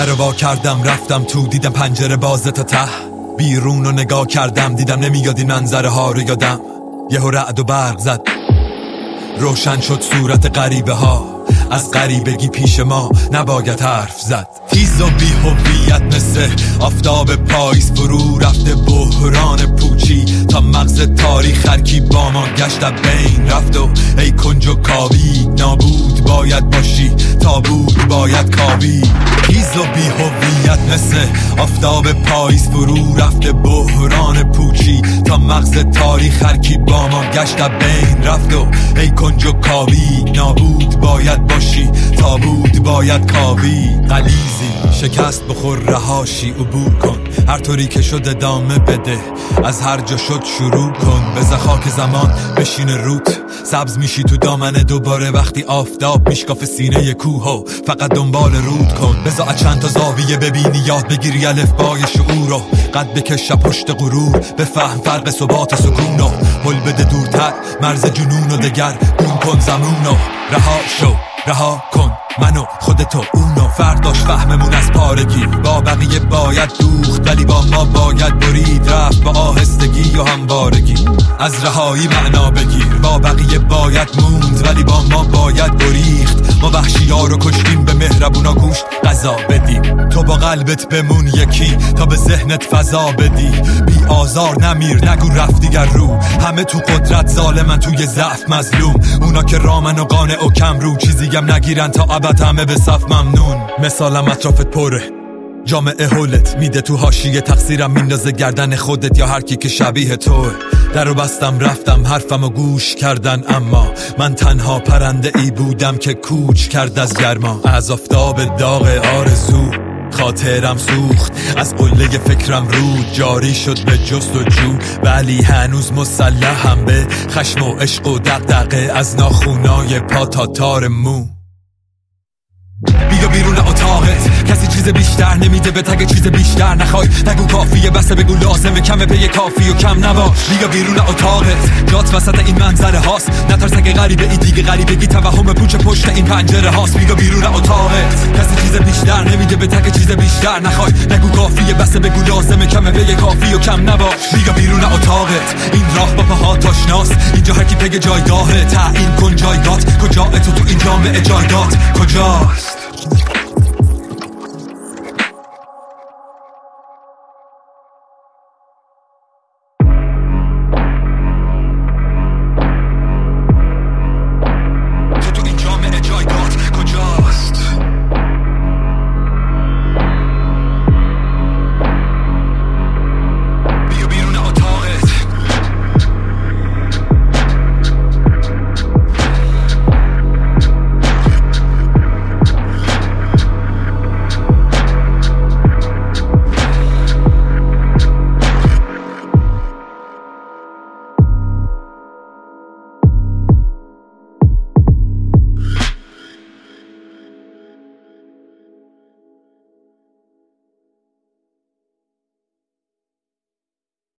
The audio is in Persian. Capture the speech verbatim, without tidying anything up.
در وا کردم رفتم تو، دیدم پنجره بازه تا ته. بیرون رو نگاه کردم دیدم نمیاد این منظره ها رو یادم. یهو رعد و برق زد، روشن شد صورت غریبه ها. از غریبگی پیش ما نباید حرف زد. تیز و بی هویت مثل آفتاب پاییز فرو رفته بحران پوچی تا مغز تاریخ هرکی با ما گشت بین رفت. و ای کنج و کاوی نابود باید باشی، تابود باید کاوی. تیز و بی هویت مثل آفتاب پاییز فرو رفته بحران پوچی تا مغز تاریخ هرکی با ما گشت بین رفت. و ای کنج و کاوی نابود باید باشی، تابود باید کاوی. غلیظی شکست بخور رهاشی عبور کن، هر طوری که شد ادامه بده، از هر جا شد شروع کن. بذار خاک زمان بشینه روت، سبز میشی تو دامن دوباره وقتی آفتاب میشکاف سینه کوه. و فقط دنبال رود کن، بذار چند تا زاویه ببینی، یاد بگیری الفبای شعور رو. قد بکش پشت غرور، بفهم فرق ثبات و سکون رو. هل بده دورتر مرز جنون و دگر گم کن زمون رو. رها شو رها کن منو خودتو اونو. فرداش فهممون از پارگی، با بقیه باید دوخت ولی با ما باید برید رفت با آهستگی و هموارگی. از رهایی معنا بگیر، با بقیه باید موند ولی با ما باید بریخت. ما وحشی ها رو کشتیم، به مهربونا گوشت غذا بدیم. تو با قلبت بمون یکی تا به ذهنت فضا بدی. بی آزار نمیر نگو رفت دیگر رو، همه تو قدرت ظالمن توی ضعف مظلوم. اونا که رامن و قانع و کم رو، چیزیم نگیرن تا ابد همه به صف ممنون. مثالم اطرافت پره، جامعه حولت میده تو حاشیه، تقصیرم میندازه گردن خودت یا هر کی که شبیه توه. درو بستم رفتم حرفمو گوش کردن، اما من تنها پرنده ای بودم که کوچ کرد از گرما. از آفتاب داغ آرزو خاطرم سوخت، از قله فکرم رود جاری شد به جستجو. ولی هنوز مسلحم به خشم و عشق و دغدغه، از ناخونای پا تا تار مو. بیا بیرون اتاقت، کسی چیز بیشتر نمیده به تگ چیز بیشتر نخوای. نگو کافیه بسه بگو لازمه، کمه پی کافی و کم نباش. بیا بیرون اتاقت، جات وسط این منظره هاست. نترس اگه غریبه ای دیگه غریبگی توهم پوچ پشت این پنجره هاست. بیا بیرون اتاقت، کسی چیز بیشتر نمیده به تگ چیز بیشتر نخوای. نگو کافیه بسه بگو لازمه، کمه پی کافی و کم نباش. بیا بیرون اتاقت، این راه با پاهات آشناست. اینجا هر کی پی جایگاهه، تعیین کن جایگات. کجا تو تو این جامعه جایگات کجاست؟